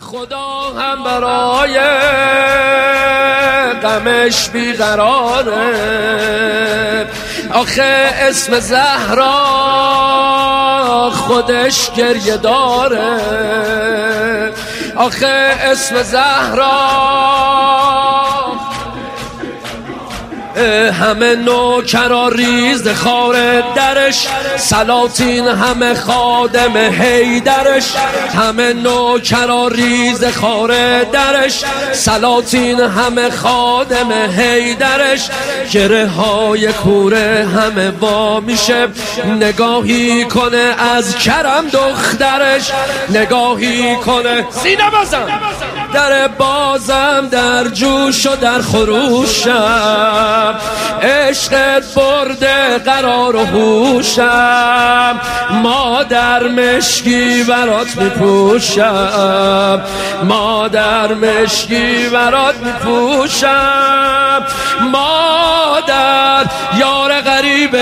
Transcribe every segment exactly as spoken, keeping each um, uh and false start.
خدا هم برای غمش بیقراره. آخه اسم زهرا خودش گریه داره. آخه اسم زهرا همه نوکرا ریز خار درش، سلاطین همه خادم حیدرش. همه نوکرا ریز خار درش، سلاطین همه خادم حیدرش. گره های کوره همه وا میشه، نگاهی کنه از کرم دخترش. نگاهی کنه سینه بزن در بازم در جوش و در خروشم. عشقت برده قرار و هوشم، مادر مشکی برات میپوشم. مادر مشکی برات میپوشم. مادر یار غریب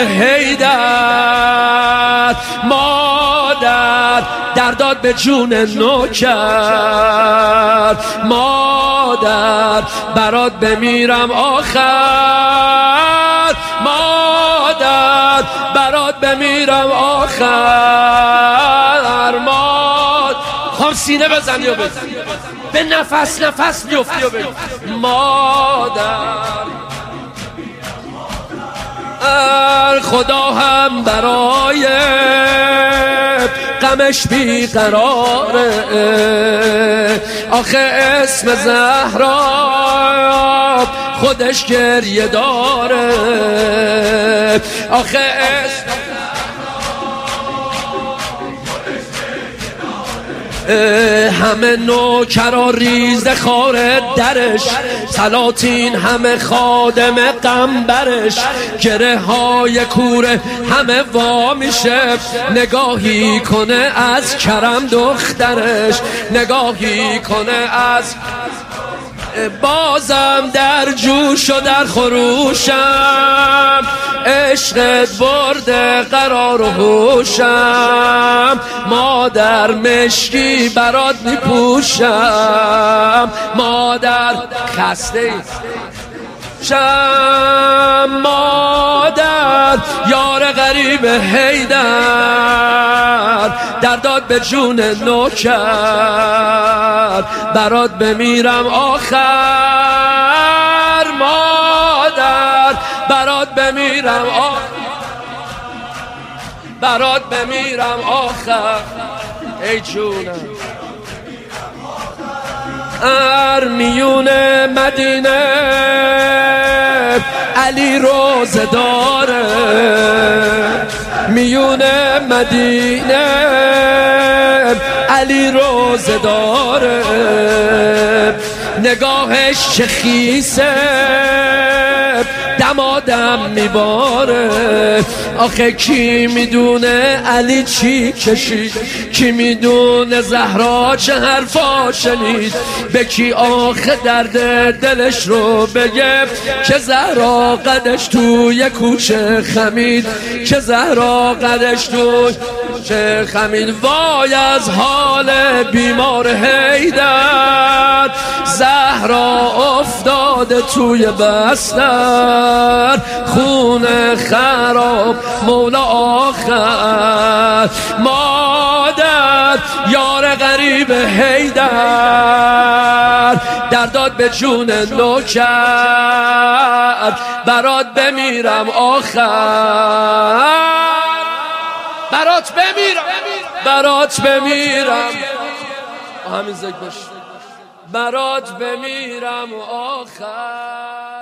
حیدر، مادر درداد به جون نوکر. مادر برات بمیرم آخر، مادر برات بمیرم آخر. مادر خب سینه بزن یا بزن به نفس نفس بیفتی و بگی مادر. خدا هم برای غمش بیقراره. آخه اسم زهرا خودش گریه داره. آخه اسم همه نوکرا ریز خار درش، سلاطین همه خادم قنبرش. گره های کوره همه وا میشه، نگاهی کنه از کرم دخترش. نگاهی کنه از بازم در جوش و در خروشم. عشقت برده قرار و هوشم، مادر مشکی برات میپوشم. مادر خسته شم، مادر یار غریب حیدر، درداد به جون نوکر. برات بمیرم آخر، مادر برات بمیرم آخر. برات بمیرم آخر ای جونم. ارمیون مدینه علی روزه داره، میون مدینه علی روزه داره. نگاهش چه خیسه دمادم میباره. آخه کی میدونه علی چی کشید، کی میدونه زهرا چه حرفا شنید. به کی آخه درد دلش رو بگه که زهرا قدش توی کوچه خمید، که زهرا قدش توی کوچه خمید. وای از حال بیمار حیدر، زهرا افتاده توی بستر. خون خراب مولا آخر. مادر یار غریب حیدر، درداد به جون نوکر. برات بمیرم آخر، برات بمیرم، برات بمیرم. همین زک باش. برات بمیرم آخر.